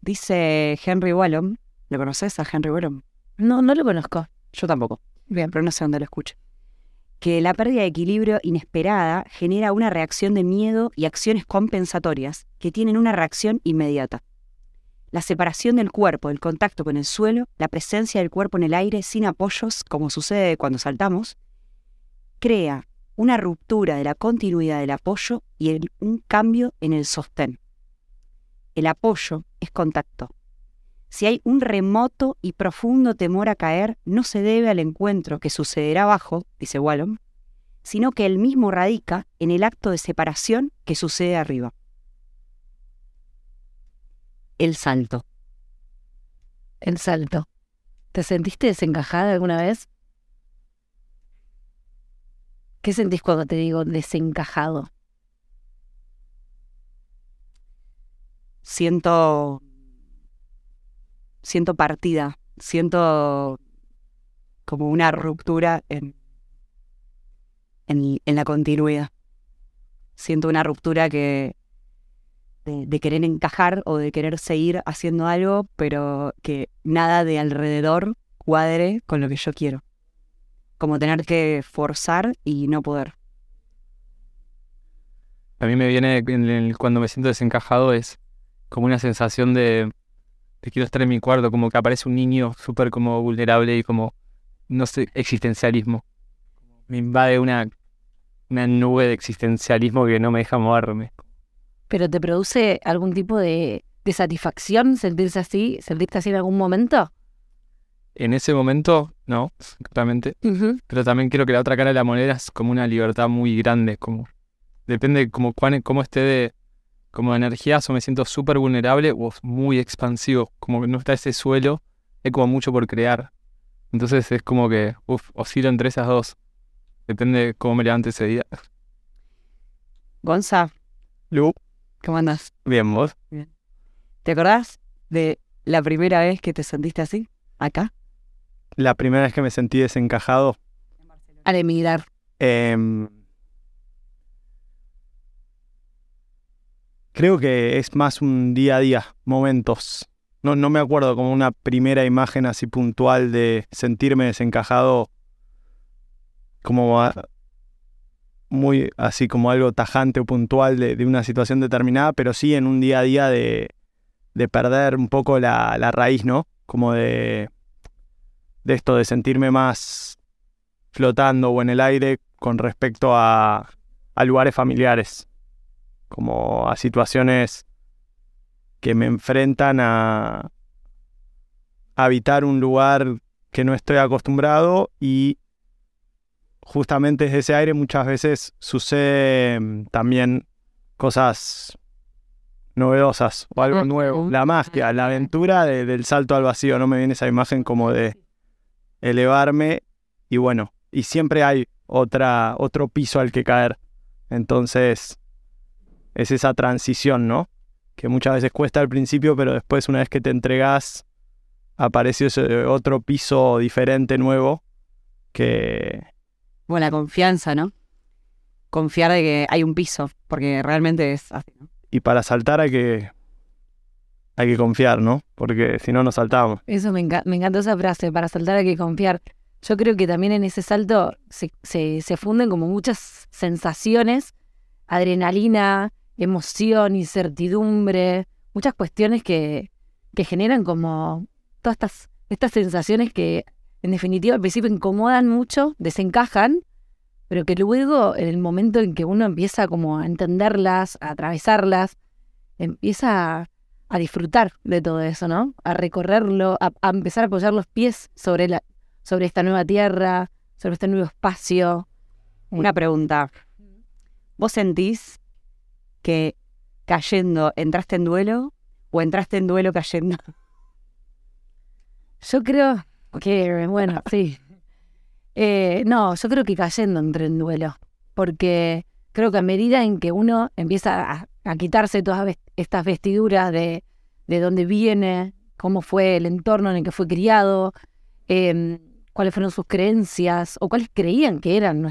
Dice Henry Wallum, ¿lo conoces a Henry Wallum? No, no lo conozco. Yo tampoco, Bien. pero no sé dónde lo escucho. Que la pérdida de equilibrio inesperada genera una reacción de miedo y acciones compensatorias que tienen una reacción inmediata. La separación del cuerpo, el contacto con el suelo, la presencia del cuerpo en el aire sin apoyos, como sucede cuando saltamos, crea una ruptura de la continuidad del apoyo y un cambio en el sostén. El apoyo es contacto. Si hay un remoto y profundo temor a caer, no se debe al encuentro que sucederá abajo, dice Wallum, sino que él mismo radica en el acto de separación que sucede arriba. El salto. El salto. ¿Te sentiste desencajada alguna vez? ¿Qué sentís cuando te digo desencajado? Siento partida, siento como una ruptura en la continuidad. Siento una ruptura de querer encajar o de querer seguir haciendo algo, pero que nada de alrededor cuadre con lo que yo quiero. Como tener que forzar y no poder. A mí me viene cuando me siento desencajado es como una sensación de quiero estar en mi cuarto, como que aparece un niño súper como vulnerable y como, no sé, existencialismo. Me invade una nube de existencialismo que no me deja moverme. ¿Pero te produce algún tipo de satisfacción sentirse así? ¿Sentirte así en algún momento? En ese momento, no, exactamente. Pero también creo que la otra cara de la moneda es como una libertad muy grande, como depende como cómo esté de como de energías, o me siento súper vulnerable o muy expansivo, como que no está ese suelo, hay como mucho por crear. Entonces es como que, oscilo entre esas dos. Depende de cómo me levante ese día. Gonza, Lu, ¿cómo andás? bien, ¿vos? Bien. ¿Te acordás de la primera vez que te sentiste así? ¿Acá? La primera vez que me sentí desencajado, Al emigrar. creo que es más un día a día, momentos. No me acuerdo como una primera imagen así puntual de sentirme desencajado como muy así como algo tajante o puntual de una situación determinada, pero sí en un día a día de perder un poco la raíz, ¿no? Como de esto, de sentirme más flotando o en el aire con respecto a lugares familiares, como a situaciones que me enfrentan a habitar un lugar que no estoy acostumbrado, y justamente desde ese aire muchas veces suceden también cosas novedosas o algo nuevo. La magia, la aventura del salto al vacío, ¿no? Me viene esa imagen como de elevarme y bueno, y siempre hay otro piso al que caer. Entonces es esa transición, ¿no? Que muchas veces cuesta al principio, pero después, una vez que te entregás, aparece ese otro piso diferente, nuevo, que... Bueno, la confianza, ¿no? Confiar de que hay un piso, porque realmente es así, ¿no? Y para saltar hay que confiar, ¿no? Porque si no, no saltamos. Eso me encantó esa frase, para saltar hay que confiar. Yo creo que también en ese salto se funden como muchas sensaciones, adrenalina, emoción, incertidumbre, muchas cuestiones que generan como todas estas sensaciones que en definitiva al principio incomodan mucho, desencajan, pero que luego en el momento en que uno empieza como a entenderlas, a atravesarlas, empieza a disfrutar de todo eso, ¿no? A recorrerlo, a empezar a apoyar los pies sobre esta nueva tierra, sobre este nuevo espacio. Una pregunta. ¿Vos sentís que cayendo entraste en duelo o entraste en duelo cayendo? Yo creo que, bueno, sí. No, yo creo que cayendo entré en duelo, porque creo que a medida en que uno empieza a quitarse todas estas vestiduras de dónde viene, cómo fue el entorno en el que fue criado, cuáles fueron sus creencias, o cuáles creían que eran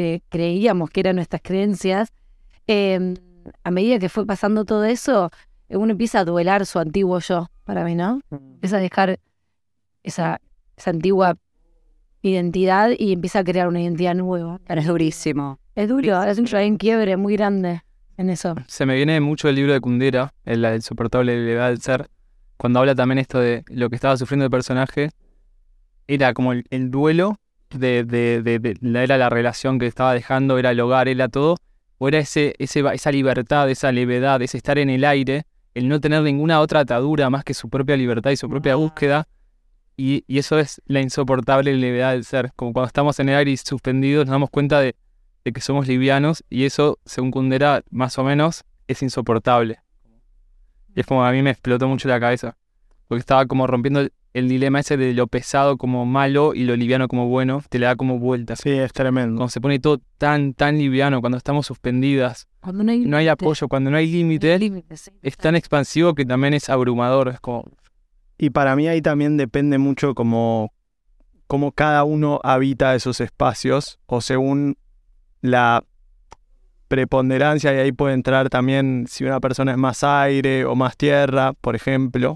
creíamos que eran nuestras creencias, a medida que fue pasando todo eso, uno empieza a duelar su antiguo yo, para mí, ¿no? Empieza a dejar esa antigua identidad y empieza a crear una identidad nueva. Pero es durísimo. Es duro, es un quiebre muy grande en eso. Se me viene mucho el libro de Kundera, la insoportable levedad del ser, cuando habla también esto de lo que estaba sufriendo el personaje. Era como el duelo era la relación que estaba dejando, era el hogar, era todo, o era esa libertad, esa levedad, ese estar en el aire, el no tener ninguna otra atadura más que su propia libertad y su propia búsqueda, y eso es la insoportable levedad del ser, como cuando estamos en el aire y suspendidos nos damos cuenta de que somos livianos, y eso, según Kundera, más o menos, es insoportable. Y es como a mí me explotó mucho la cabeza, porque estaba como rompiendo el dilema ese de lo pesado como malo y lo liviano como bueno, te le da como vueltas. Sí, es tremendo. Cuando se pone todo tan liviano, cuando estamos suspendidas, Cuando no hay apoyo, cuando no hay límite, es tan expansivo que también es abrumador. Es como... Y para mí ahí también depende mucho cómo cada uno habita esos espacios, o según la preponderancia, y ahí puede entrar también si una persona es más aire o más tierra, por ejemplo,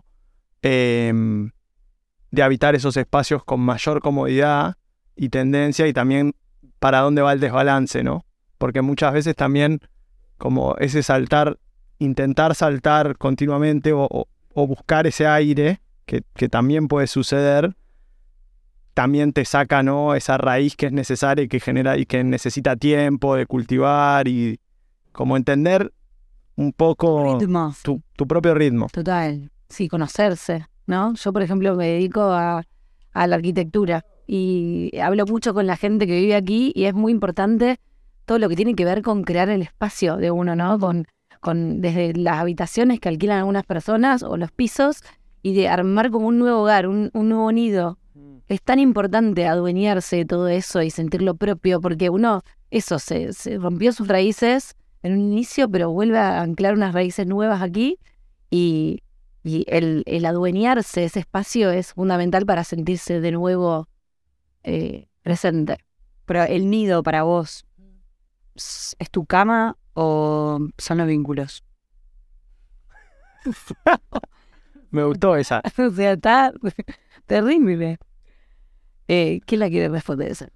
de habitar esos espacios con mayor comodidad y tendencia, y también para dónde va el desbalance, ¿no? Porque muchas veces también como ese saltar, intentar saltar continuamente o buscar ese aire, que también puede suceder, también te saca, ¿no?, esa raíz que es necesaria y que genera y que necesita tiempo de cultivar, y como entender un poco Ritmo. tu propio ritmo. Total, sí, conocerse, ¿no? Yo, por ejemplo, me dedico a la arquitectura y hablo mucho con la gente que vive aquí, y es muy importante todo lo que tiene que ver con crear el espacio de uno, ¿no? Con desde las habitaciones que alquilan algunas personas o los pisos, y de armar como un nuevo hogar, un nuevo nido. Es tan importante adueñarse de todo eso y sentirlo propio, porque uno, eso, se rompió sus raíces en un inicio, pero vuelve a anclar unas raíces nuevas aquí, y el adueñarse de ese espacio es fundamental para sentirse de nuevo presente. Pero el nido para vos, ¿es tu cama o son los vínculos? Me gustó esa. O sea, está terrible. ¿Quién la quiere responder esa?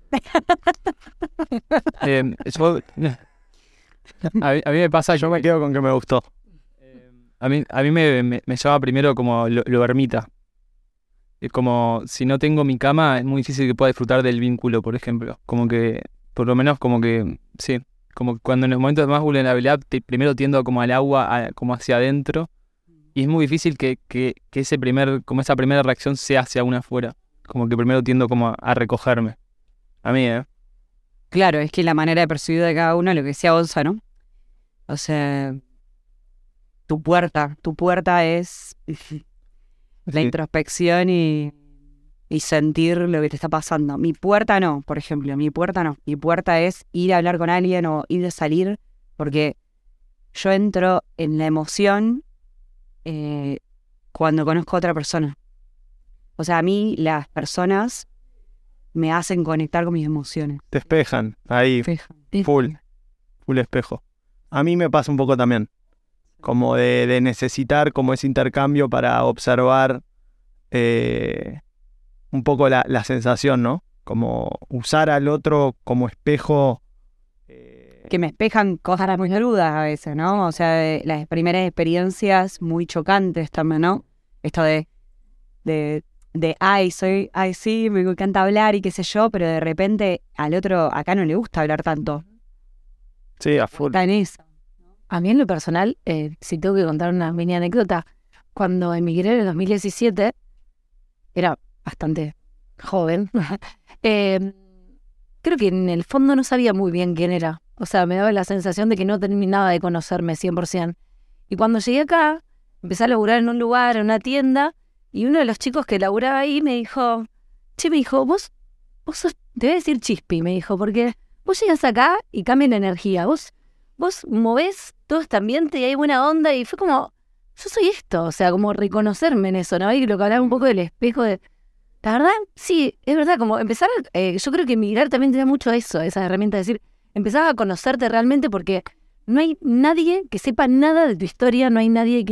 A mí me pasa, Yo me quedo con que me gustó. A mí me llama primero como lo ermita. Es como, si no tengo mi cama, es muy difícil que pueda disfrutar del vínculo, por ejemplo. Como que, por lo menos como que, sí, como que cuando en los momentos de más vulnerabilidad, primero tiendo como al agua, como hacia adentro, y es muy difícil que esa primera reacción sea hacia una afuera. Como que primero tiendo como a recogerme. A mí, Claro, es que la manera de percibir de cada uno, lo que decía Gonza, ¿no? O sea, tu puerta es la Sí. introspección y sentir lo que te está pasando. Mi puerta no, por ejemplo, mi puerta no. Mi puerta es ir a hablar con alguien o ir a salir, porque yo entro en la emoción cuando conozco a otra persona. O sea, a mí las personas me hacen conectar con mis emociones. Te espejan, ahí, full espejo. A mí me pasa un poco también, como de necesitar como ese intercambio para observar un poco la sensación, ¿no? Como usar al otro como espejo. Que me espejan cosas muy crudas a veces, ¿no? O sea, las primeras experiencias muy chocantes también, ¿no? Esto de sí, me encanta hablar y qué sé yo, pero de repente al otro acá no le gusta hablar tanto. Sí, a full. Está en eso. A mí en lo personal, si tengo que contar una mini anécdota, cuando emigré en el 2017, era bastante joven, creo que en el fondo no sabía muy bien quién era. O sea, me daba la sensación de que no terminaba de conocerme 100%. Y cuando llegué acá, empecé a laburar en un lugar, en una tienda, y uno de los chicos que laburaba ahí me dijo, vos sos, te voy a decir Chispi, me dijo, porque vos llegas acá y cambia la energía, vos movés todo este ambiente y hay buena onda, y fue como, yo soy esto, o sea, como reconocerme en eso, ¿no? Y lo que hablaba un poco del espejo de, la verdad, sí, es verdad, como empezar, yo creo que emigrar también te da mucho eso, esa herramienta de decir, empezás a conocerte realmente, porque no hay nadie que sepa nada de tu historia, no hay nadie que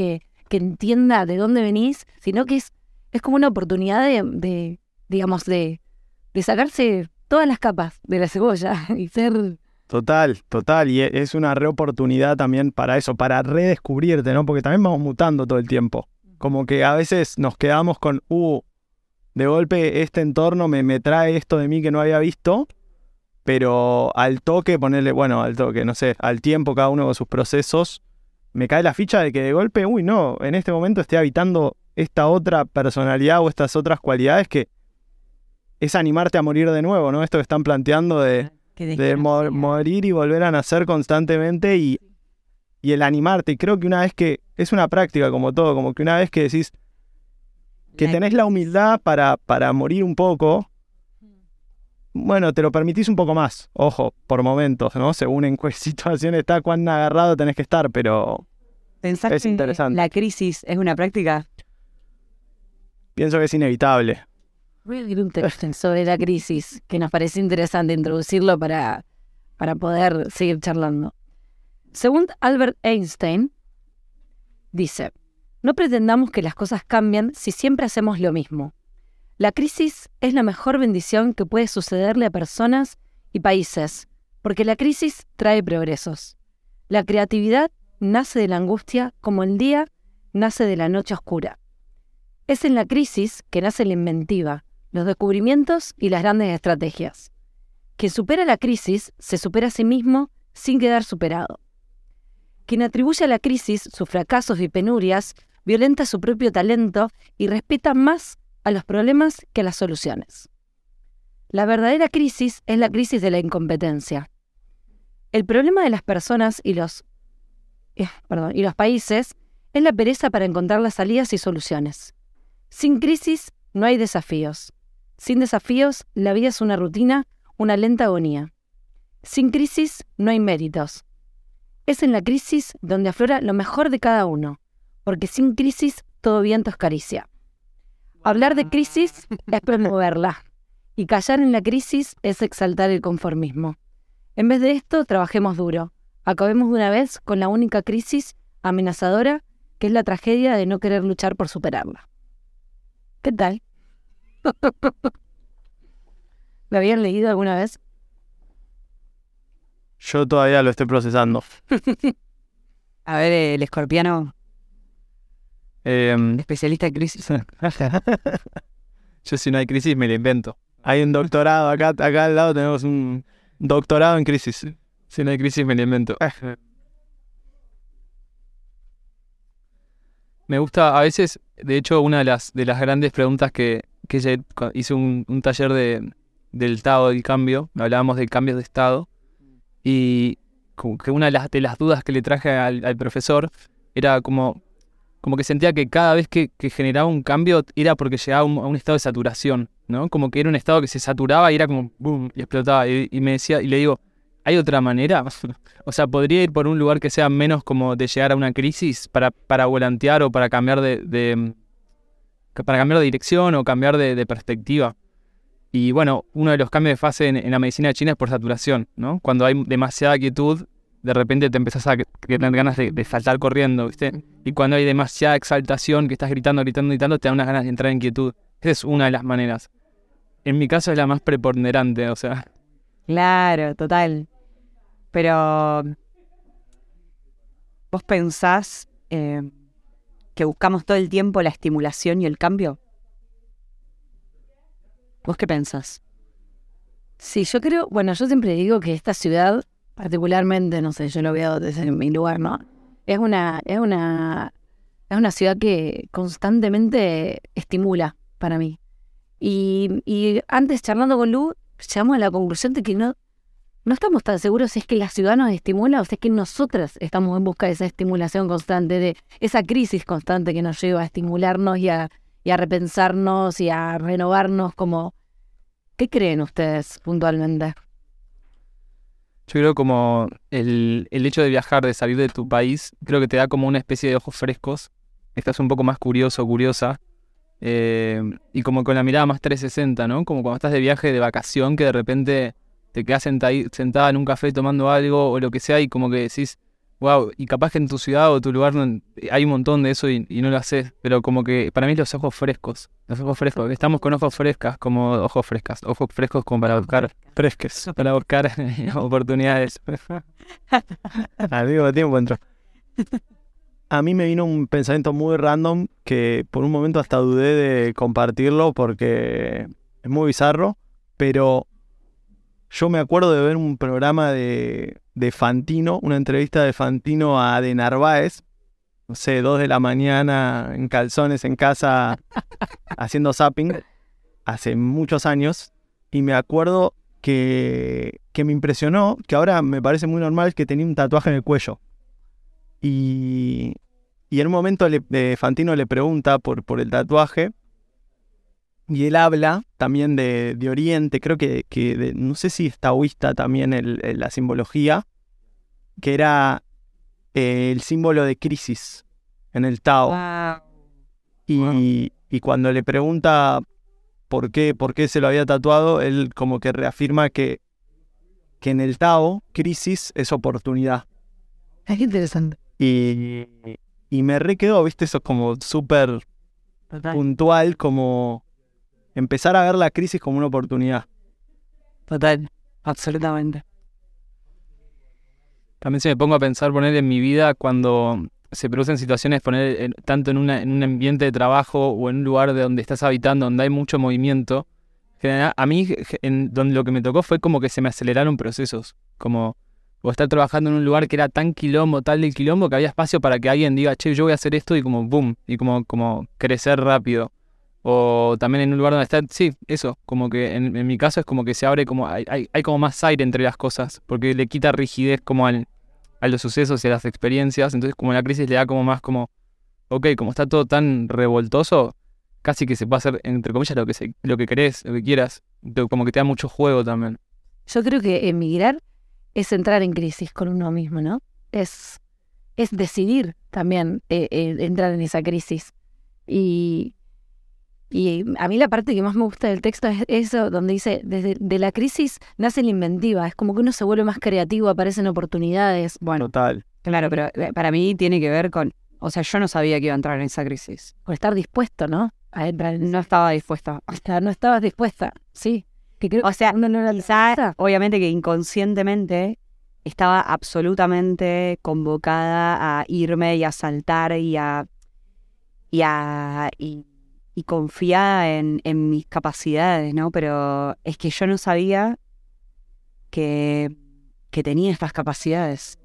que entienda de dónde venís, sino que es como una oportunidad de sacarse todas las capas de la cebolla y ser... Total, y es una oportunidad también para eso, para redescubrirte, ¿no? Porque también vamos mutando todo el tiempo. Como que a veces nos quedamos con, de golpe este entorno me trae esto de mí que no había visto, pero al toque, no sé, al tiempo, cada uno con sus procesos, me cae la ficha de que de golpe, en este momento estoy habitando esta otra personalidad o estas otras cualidades que es animarte a morir de nuevo, ¿no? Esto que están planteando de morir y volver a nacer constantemente y el animarte. Y creo que una vez que, es una práctica como todo, como que una vez que decís que tenés la humildad para morir un poco, bueno, te lo permitís un poco más, ojo, por momentos, ¿no? Según en qué situación está, cuán agarrado tenés que estar, pero ¿Pensás es que interesante. la crisis es una práctica? Pienso que es inevitable. Voy a leer un texto sobre la crisis, que nos parece interesante introducirlo para poder seguir charlando. Según Albert Einstein, dice, no pretendamos que las cosas cambien si siempre hacemos lo mismo. La crisis es la mejor bendición que puede sucederle a personas y países, porque la crisis trae progresos. La creatividad nace de la angustia como el día nace de la noche oscura. Es en la crisis que nace la inventiva, los descubrimientos y las grandes estrategias. Quien supera la crisis se supera a sí mismo sin quedar superado. Quien atribuye a la crisis sus fracasos y penurias violenta su propio talento y respeta más a los problemas que a las soluciones. La verdadera crisis es la crisis de la incompetencia. El problema de las personas y los países es la pereza para encontrar las salidas y soluciones. Sin crisis no hay desafíos. Sin desafíos, la vida es una rutina, una lenta agonía. Sin crisis no hay méritos. Es en la crisis donde aflora lo mejor de cada uno, porque sin crisis todo viento es caricia. Hablar de crisis es promoverla, y callar en la crisis es exaltar el conformismo. En vez de esto, trabajemos duro. Acabemos de una vez con la única crisis amenazadora, que es la tragedia de no querer luchar por superarla. ¿Qué tal? ¿Lo habían leído alguna vez? Yo todavía lo estoy procesando. A ver, el escorpiano, especialista en crisis. Yo si no hay crisis me la invento. Hay un doctorado, acá al lado tenemos un doctorado en crisis. Si no hay crisis me la invento. Me gusta, a veces, de hecho, una de las grandes preguntas que hice un taller del estado del cambio, hablábamos de cambios de estado, y como que una de las dudas que le traje al profesor era como que sentía que cada vez que generaba un cambio era porque llegaba a un estado de saturación, ¿no? Como que era un estado que se saturaba y era como boom, y explotaba, y me decía, y le digo, ¿hay otra manera? O sea, ¿podría ir por un lugar que sea menos como de llegar a una crisis para volantear o para cambiar para cambiar de dirección o cambiar de perspectiva? Y bueno, uno de los cambios de fase en la medicina china es por saturación, ¿no? Cuando hay demasiada quietud, de repente te empezás a tener ganas de saltar corriendo, ¿viste? Y cuando hay demasiada exaltación, que estás gritando, te dan unas ganas de entrar en quietud. Esa es una de las maneras. En mi caso es la más preponderante, o sea... Claro, total. Pero, ¿vos pensás que buscamos todo el tiempo la estimulación y el cambio? ¿Vos qué pensás? Sí, yo creo, yo siempre digo que esta ciudad, particularmente, no sé, yo lo veo desde mi lugar, ¿no? Es una ciudad que constantemente estimula para mí. Y antes, charlando con Lu, llegamos a la conclusión de que no estamos tan seguros si es que la ciudad nos estimula o si es que nosotras estamos en busca de esa estimulación constante, de esa crisis constante que nos lleva a estimularnos y a repensarnos y a renovarnos como... ¿Qué creen ustedes puntualmente? Yo creo como el hecho de viajar, de salir de tu país, creo que te da como una especie de ojos frescos. Estás un poco más curioso, curiosa. Y como con la mirada más 360, ¿no? Como cuando estás de viaje, de vacación, que de repente te quedas sentada en un café tomando algo o lo que sea y como que decís, wow, y capaz que en tu ciudad o tu lugar hay un montón de eso y no lo haces, pero como que para mí los ojos frescos, estamos con ojos frescas, como ojos frescos como para buscar oportunidades. Al mismo tiempo entró. A mí me vino un pensamiento muy random que por un momento hasta dudé de compartirlo porque es muy bizarro, pero yo me acuerdo de ver un programa de Fantino, una entrevista de Fantino a De Narváez, no sé, 2 de la mañana en calzones en casa haciendo zapping, hace muchos años, y me acuerdo que me impresionó, que ahora me parece muy normal, que tenía un tatuaje en el cuello. Y en un momento Fantino le pregunta por el tatuaje, y él habla también de Oriente, creo que no sé si es taoísta también la simbología, que era el símbolo de crisis en el Tao. Wow. Y cuando le pregunta por qué se lo había tatuado, él como que reafirma que en el Tao, crisis es oportunidad. Es interesante. Y me quedó, ¿viste? Eso es como súper puntual, como empezar a ver la crisis como una oportunidad. Total, absolutamente. También si me pongo a pensar, poner en mi vida cuando se producen situaciones, tanto en un ambiente de trabajo o en un lugar de donde estás habitando, donde hay mucho movimiento, a mí donde lo que me tocó fue como que se me aceleraron procesos, como o estar trabajando en un lugar que era tal del quilombo, que había espacio para que alguien diga, che, yo voy a hacer esto, y como boom, y como crecer rápido. O también en un lugar donde está, sí, eso, como que en mi caso es como que se abre, como hay como más aire entre las cosas, porque le quita rigidez como a los sucesos y a las experiencias. Entonces como la crisis le da como más como, ok, como está todo tan revoltoso, casi que se puede hacer, entre comillas, lo que querés, lo que quieras, como que te da mucho juego también. Yo creo que emigrar es entrar en crisis con uno mismo, ¿no? Es decidir también entrar en esa crisis. Y a mí la parte que más me gusta del texto es eso, donde dice, de la crisis nace la inventiva, es como que uno se vuelve más creativo, aparecen oportunidades. Bueno, Total. claro, pero para mí tiene que ver con, o sea, yo no sabía que iba a entrar en esa crisis. Por estar dispuesto, ¿no? A entrar en No estaba dispuesta. O sea, no estabas dispuesta, sí. Que creo O sea, que uno no era quizá, obviamente que inconscientemente estaba absolutamente convocada a irme y a saltar y confiada en mis capacidades, ¿no? Pero es que yo no sabía que tenía estas capacidades.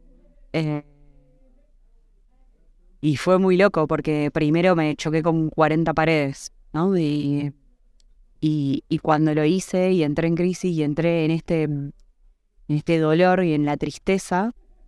Y fue muy loco porque primero me choqué con 40 paredes, ¿no? Y cuando lo hice y entré en crisis y entré en este dolor y en la tristeza,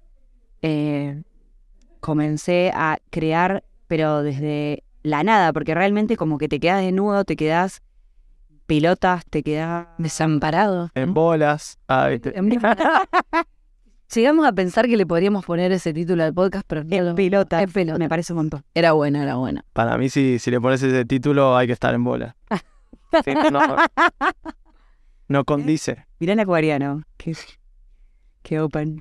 comencé a crear, pero desde la nada, porque realmente como que te quedas desnudo, te quedas pelotas, te quedas desamparado. En bolas. ¿Viste? Llegamos a pensar que le podríamos poner ese título al podcast, pero no en pelotas. En pelota. Me parece un montón. Era buena. Para mí, si le pones ese título, hay que estar en bola. Sí, no condice. Mirá el acuariano, que open.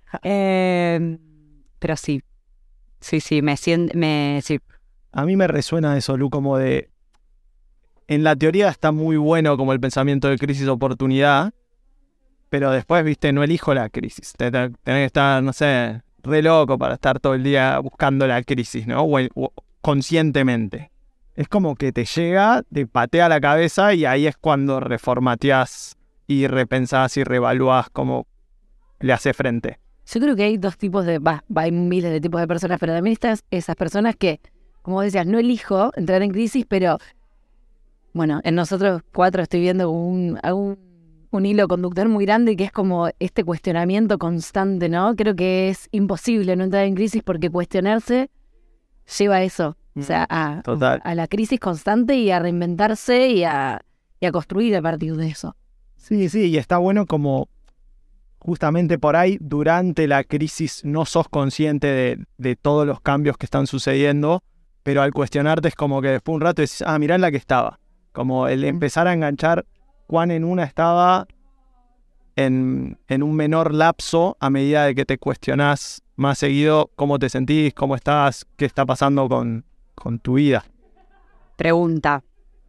Pero sí, me siento, sí. A mí me resuena eso, Lu, como de... En la teoría está muy bueno como el pensamiento de crisis-oportunidad, pero después, viste, no elijo la crisis. Tenés que estar, no sé, re loco para estar todo el día buscando la crisis, ¿no? O conscientemente. Es como que te llega, te patea la cabeza y ahí es cuando reformateás y repensás y reevaluás cómo le hace frente. Yo creo que hay dos tipos hay miles de tipos de personas, pero también están esas personas que, como decías, no elijo entrar en crisis, pero bueno, en nosotros 4 estoy viendo un hilo conductor muy grande que es como este cuestionamiento constante, ¿no? Creo que es imposible no entrar en crisis porque cuestionarse lleva a eso, o sea, a la crisis constante y a reinventarse y a construir a partir de eso. Sí, y está bueno como justamente por ahí, durante la crisis no sos consciente de todos los cambios que están sucediendo, pero al cuestionarte es como que después un rato decís, mirá en la que estaba. Como el empezar a enganchar cuán en una estaba en un menor lapso a medida de que te cuestionás más seguido cómo te sentís, cómo estás, qué está pasando con tu vida. Pregunta.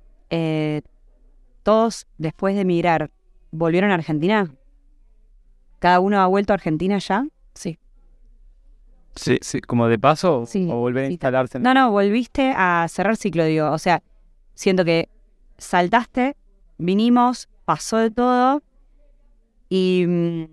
¿Todos después de emigrar volvieron a Argentina? ¿Cada uno ha vuelto a Argentina ya? Sí. Sí, sí, como de paso Sí, o volver a sí. instalarse. No, volviste a cerrar ciclo, digo. O sea, siento que saltaste, vinimos, pasó de todo y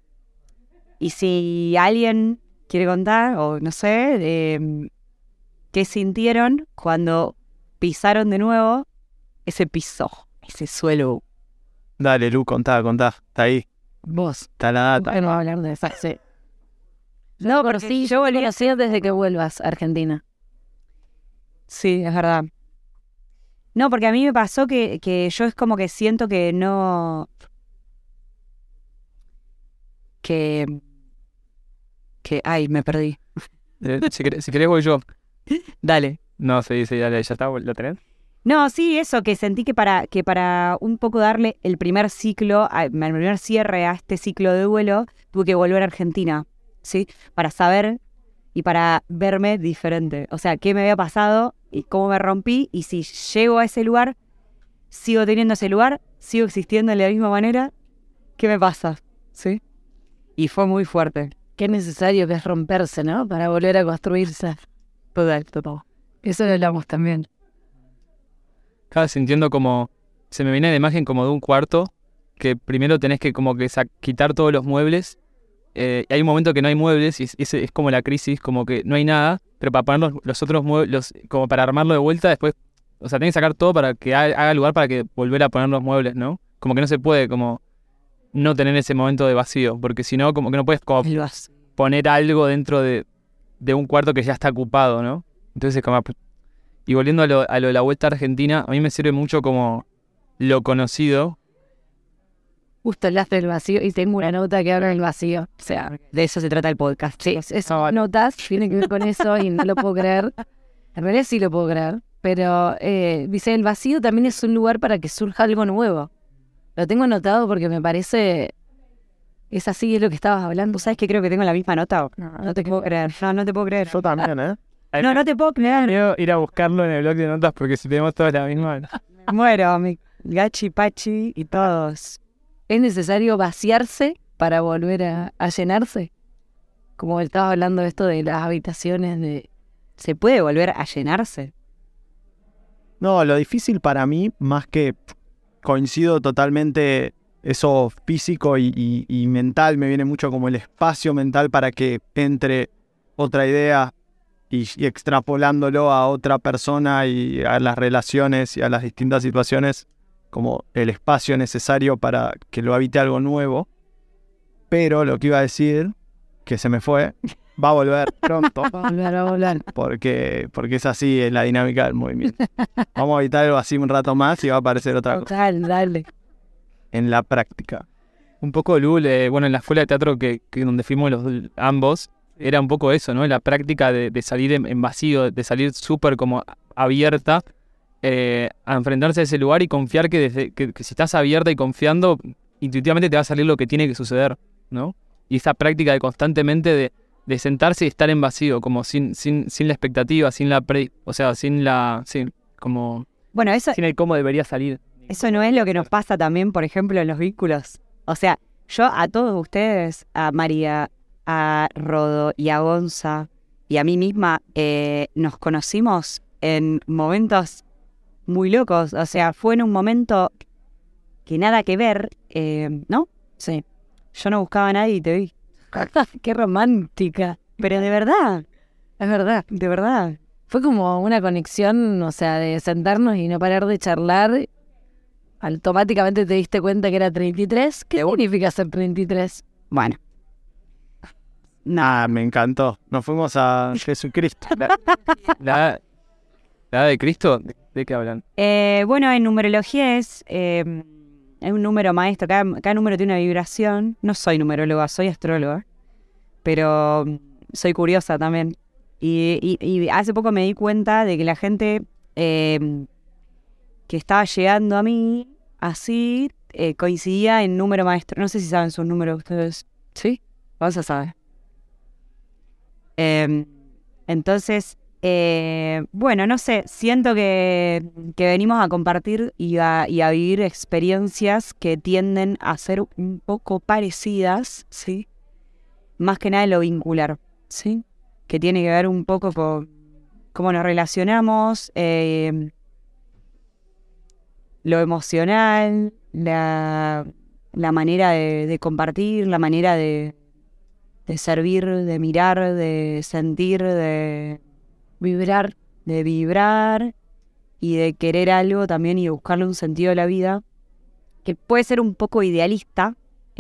si alguien quiere contar, o no sé, qué sintieron cuando pisaron de nuevo ese piso, ese suelo. Dale, Lu, contá. Está ahí. Vos. Está la data. Bueno, a hablar de eso. Sí. No, Pero porque sí, yo volví a... conocí desde que vuelvas a Argentina. Sí, es verdad. No, porque a mí me pasó que yo es como que siento que no... Ay, me perdí. Si querés voy yo. Dale. No, sí, dale, ya está, ¿lo tenés? No, sí, eso, que sentí que para un poco darle el primer ciclo, el primer cierre a este ciclo de duelo, tuve que volver a Argentina, ¿sí? Para saber y para verme diferente. O sea, qué me había pasado y cómo me rompí, y si llego a ese lugar, sigo teniendo ese lugar, sigo existiendo de la misma manera, ¿qué me pasa? ¿Sí? Y fue muy fuerte. Qué necesario que es romperse, ¿no? Para volver a construirse. Total. Eso lo hablamos también. Estaba sintiendo como... Se me viene la imagen como de un cuarto que primero tenés que como que quitar todos los muebles. Y hay un momento que no hay muebles y es como la crisis, como que no hay nada, pero para poner los otros muebles, como para armarlo de vuelta después, o sea, tenés que sacar todo para que haga lugar para que volver a poner los muebles, ¿no? Como que no se puede como no tener ese momento de vacío, porque si no, como que no puedes como El vaso. poner algo dentro de un cuarto que ya está ocupado, ¿no? Entonces como... Y volviendo a lo de la vuelta a Argentina, a mí me sirve mucho como lo conocido. Justo hablaste del vacío y tengo una nota que habla del vacío. O sea, De eso se trata el podcast. sí, eso, notas tienen que ver con eso y no lo puedo creer. En realidad sí lo puedo creer, pero dice, el vacío también es un lugar para que surja algo nuevo. Lo tengo anotado porque me parece... Es así, es lo que estabas hablando. ¿Sabes que creo que tengo la misma nota? No te puedo creer. No te puedo creer. Yo también, ¿eh? No te puedo creer. Quiero ir a buscarlo en el blog de notas porque si tenemos todas la misma... Muero, mi gachi, pachi y todos. ¿Es necesario vaciarse para volver a llenarse? Como estabas hablando de esto de las habitaciones de... ¿Se puede volver a llenarse? No, lo difícil para mí, más que coincido totalmente, eso físico y mental, me viene mucho como el espacio mental para que entre otra idea y extrapolándolo a otra persona y a las relaciones y a las distintas situaciones, como el espacio necesario para que lo habite algo nuevo. Pero lo que iba a decir, que se me fue, va a volver pronto. Va a volver. Porque es así, es la dinámica del movimiento. Vamos a evitar algo así un rato más y va a aparecer otra cosa Total, dale. en la práctica. Un poco, Lul, bueno, en la escuela de teatro que donde fuimos ambos, era un poco eso, ¿no? La práctica de salir en vacío, de salir súper como abierta, a enfrentarse a ese lugar y confiar que si estás abierta y confiando, intuitivamente te va a salir lo que tiene que suceder, ¿no? Y esa práctica de constantemente de sentarse y estar en vacío, como sin la expectativa, sin Bueno, eso sin el cómo debería salir. no es lo que nos pasa también, por ejemplo, en los vínculos. O sea, yo a todos ustedes, a María, a Rodo y a Gonza y a mí misma, nos conocimos en momentos muy locos. O sea, fue en un momento que nada que ver, ¿no? Sí. Yo no buscaba a nadie y te vi. Qué romántica. Pero de verdad, Es verdad. de verdad. Fue como una conexión, o sea, de sentarnos y no parar de charlar. Automáticamente te diste cuenta que era 33. ¿Qué significa ser 33? Bueno. Me encantó. Nos fuimos a Jesucristo. La edad de Cristo, ¿de qué hablan? Bueno, en numerología es un número maestro. Cada número tiene una vibración. No soy numeróloga, soy astróloga. Pero soy curiosa también. Y hace poco me di cuenta de que la gente que estaba llegando a mí, así, coincidía en número maestro. No sé si saben sus números ustedes. ¿Sí? Vamos a saber. Entonces, bueno, no sé, siento que venimos a compartir y a vivir experiencias que tienden a ser un poco parecidas, ¿sí? Más que nada en lo vincular, ¿sí? Que tiene que ver un poco con cómo nos relacionamos, lo emocional, la manera de compartir, la manera de servir, de mirar, de sentir, de Vibrar. Y de querer algo también y de buscarle un sentido a la vida, que puede ser un poco idealista,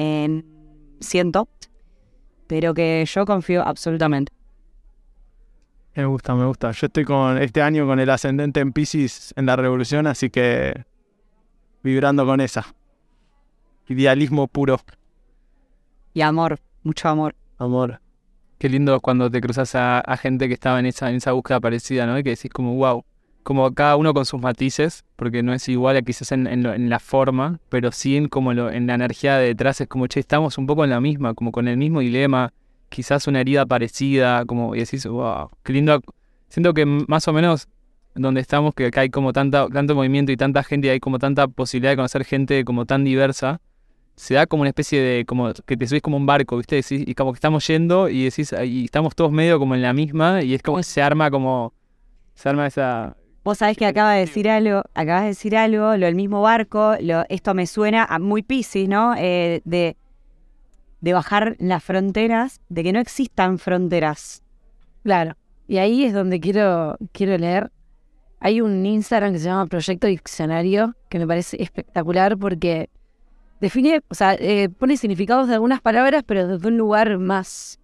siento, pero que yo confío absolutamente. Me gusta. Yo estoy este año con el ascendente en Piscis en la revolución, así que vibrando con esa. Idealismo puro. Y amor, mucho amor. Amor. Qué lindo cuando te cruzas a gente que estaba en esa búsqueda parecida, ¿no? Y que decís como, wow, como cada uno con sus matices, porque no es igual a quizás en la forma, pero sí en la energía de detrás es como, che, estamos un poco en la misma, como con el mismo dilema, quizás una herida parecida, como, y decís, wow, qué lindo. Siento que más o menos donde estamos, que acá hay como tanto movimiento y tanta gente, y hay como tanta posibilidad de conocer gente como tan diversa, se da como una especie de, como que te subís como un barco, ¿viste? Y como que estamos yendo y decís, y estamos todos medio como en la misma, y es como se arma esa... Vos sabés que acabas de decir algo, lo del mismo barco, esto me suena a muy Piscis, ¿no? De bajar las fronteras, de que no existan fronteras. Claro. Y ahí es donde quiero leer. Hay un Instagram que se llama Proyecto Diccionario, que me parece espectacular porque define, o sea, pone significados de algunas palabras, pero desde un lugar más...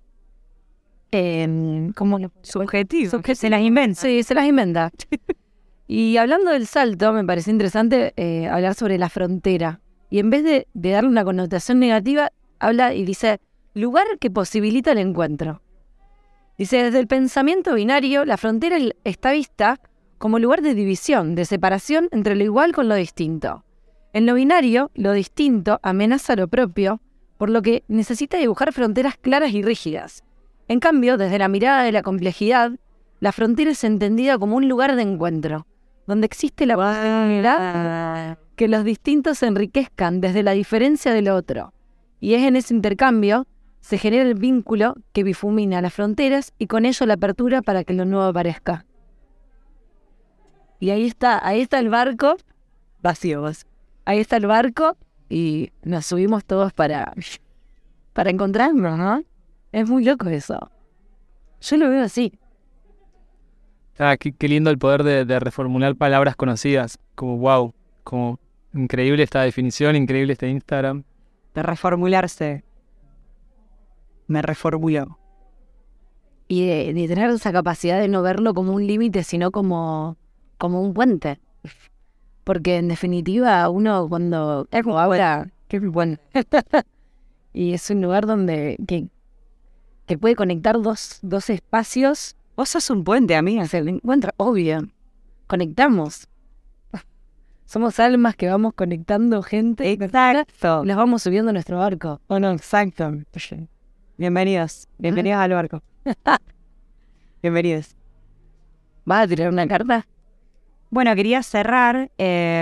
¿cómo lo Subjetivo. Se las inventa. Sí, se las inventa. Y hablando del salto, me parece interesante hablar sobre la frontera. Y en vez de darle una connotación negativa, habla y dice, lugar que posibilita el encuentro. Dice, desde el pensamiento binario, la frontera está vista como lugar de división, de separación entre lo igual con lo distinto. En lo binario, lo distinto amenaza lo propio, por lo que necesita dibujar fronteras claras y rígidas. En cambio, desde la mirada de la complejidad, la frontera es entendida como un lugar de encuentro, donde existe la posibilidad que los distintos se enriquezcan desde la diferencia del otro. Y es en ese intercambio se genera el vínculo que difumina las fronteras y con ello la apertura para que lo nuevo aparezca. Y ahí está el barco, Vacío, vos. ahí está el barco y nos subimos todos para encontrarnos, ¿no? Es muy loco eso. Yo lo veo así. Ah, qué lindo el poder de reformular palabras conocidas, como wow, como increíble esta definición, increíble este Instagram. De reformularse. Me reformuló. Y de tener esa capacidad de no verlo como un límite, sino como un puente. Porque en definitiva uno cuando habla, qué bueno. Y es un lugar donde que puede conectar dos espacios. Vos sos un puente, amiga. Se encuentra, obvio. Conectamos. Somos almas que vamos conectando gente. Exacto. Las vamos subiendo a nuestro barco. Oh, no, exacto. Bienvenidos al barco. Bienvenidos. ¿Vas a tirar una carta? Bueno, quería cerrar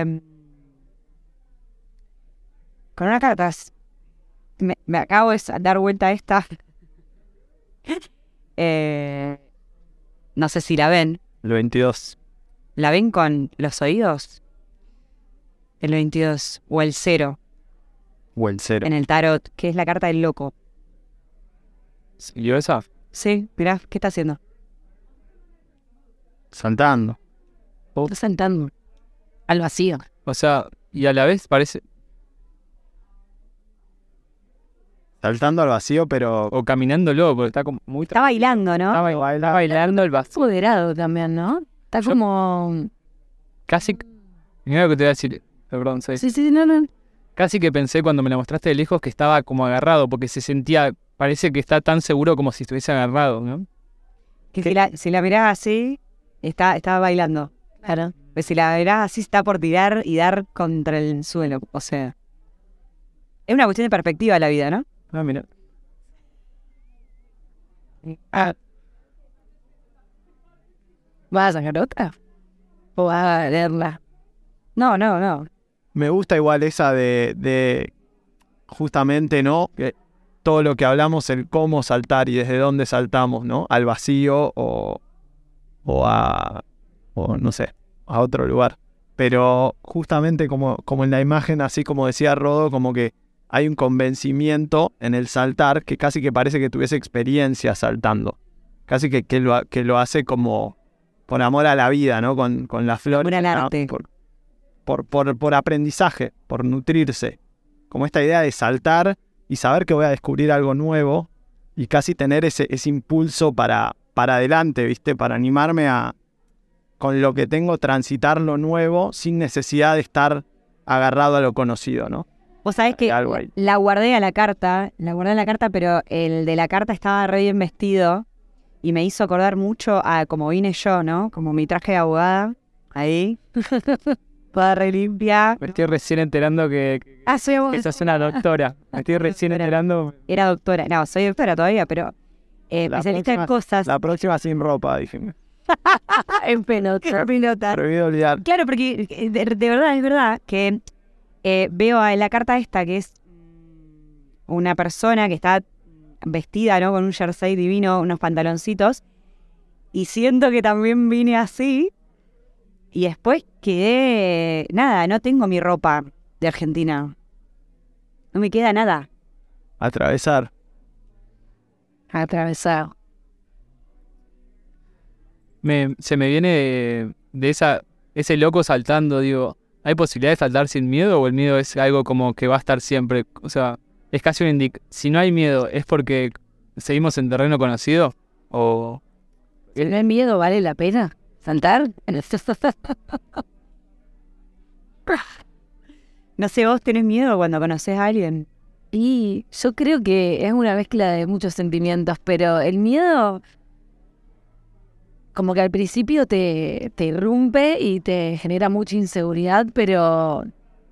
con una carta. Me acabo de dar vuelta a esta. No sé si la ven. El 22. ¿La ven con los oídos? El 22. O el 0 O el 0. en el tarot, que es la carta del loco. ¿Siguió esa? Sí, mirá, ¿qué está haciendo? Saltando. Está sentando al vacío. O sea, y a la vez parece... Saltando al vacío, pero... O caminándolo, porque está como muy... Está bailando, ¿no? Está bailando el vacío. Moderado también, ¿no? Está como... Casi... Mira lo que te voy a decir. Perdón, sí. Sí, no. Casi que pensé cuando me la mostraste de lejos que estaba como agarrado, porque se sentía... Parece que está tan seguro como si estuviese agarrado, ¿no? Que si la mirás así, está bailando. Claro. Pues si la mirás así, está por tirar y dar contra el suelo. O sea, Es una cuestión de perspectiva de la vida, ¿no? Ah, mira. ¿Vas a sacar otra? ¿O vas a leerla? No. Me gusta igual esa de justamente, ¿no? Que todo lo que hablamos, el cómo saltar y desde dónde saltamos, ¿no? Al vacío o no sé, a otro lugar. Pero justamente como en la imagen, así como decía Rodo, como que hay un convencimiento en el saltar que casi que parece que tuviese experiencia saltando. Casi que lo hace como por amor a la vida, ¿no? Con la flor. Por el arte. Por aprendizaje, por nutrirse. Como esta idea de saltar y saber que voy a descubrir algo nuevo y casi tener ese impulso para adelante, ¿viste? Para animarme a, con lo que tengo, transitar lo nuevo sin necesidad de estar agarrado a lo conocido, ¿no? Vos sabés que Algo ahí. la guardé en la carta, pero el de la carta estaba re bien vestido y me hizo acordar mucho a como vine yo, ¿no? Como mi traje de abogada, ahí, toda re limpia. Me estoy recién enterando que Soy abogada. esa es una doctora. Me estoy recién enterando. Era doctora, no, soy doctora todavía, pero especialista en cosas. La próxima sin ropa, dije. En pelota. Prohibido olvidar. Claro, porque de verdad, es verdad que veo en la carta esta que es una persona que está vestida, ¿no? Con un jersey divino, unos pantaloncitos, y siento que también vine así, y después quedé, nada, no tengo mi ropa de Argentina. No me queda nada. Atravesar. Atravesado. Se me viene de ese loco saltando, digo, ¿hay posibilidad de saltar sin miedo o el miedo es algo como que va a estar siempre? O sea, es casi un si no hay miedo, ¿es porque seguimos en terreno conocido? ¿O ¿No hay miedo? ¿Vale la pena saltar? No sé, ¿vos tenés miedo cuando conoces a alguien? Y yo creo que es una mezcla de muchos sentimientos, pero el miedo como que al principio te irrumpe y te genera mucha inseguridad, pero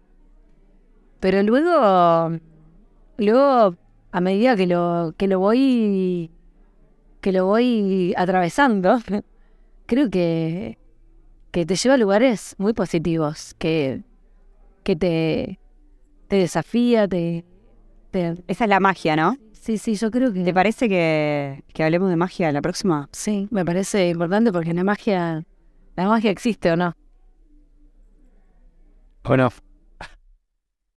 luego a medida que lo voy atravesando, creo que te lleva a lugares muy positivos, que te desafía, Esa es la magia, ¿no? Sí, yo creo que... ¿Te parece que hablemos de magia la próxima? Sí, me parece importante porque la magia existe, ¿o no? no?